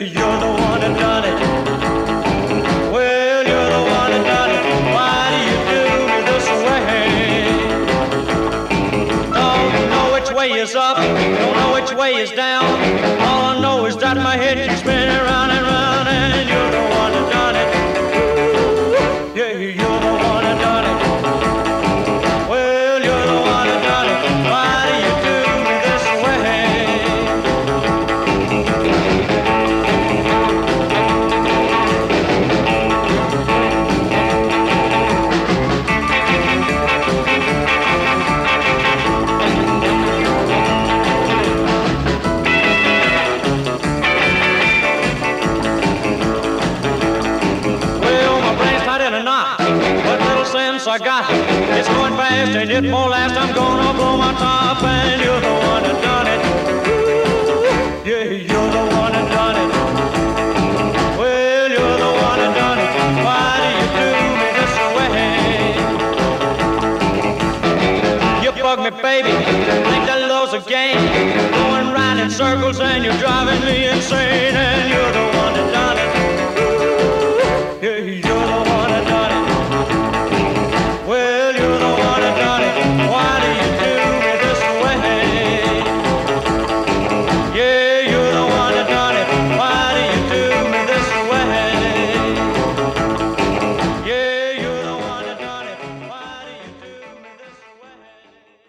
you're the one that done it. Well, you're the one that done it. Why do you do me this way? Don't know which way is up, don't know which way is down. All I know is that my head keeps spinning round and round, and you're the one that done it. Yeah, you're the one that done it. Well, you're the one that done it. Why do you do me this way? I got it's going fast and it won't last. I'm gonna blow my top, and you're the one that done it. Yeah, you're the one that done it. Well, you're the one that done it. Why do you do me this way? You bug me, baby. Think that love's a game, going round in circles, and you're driving me insane.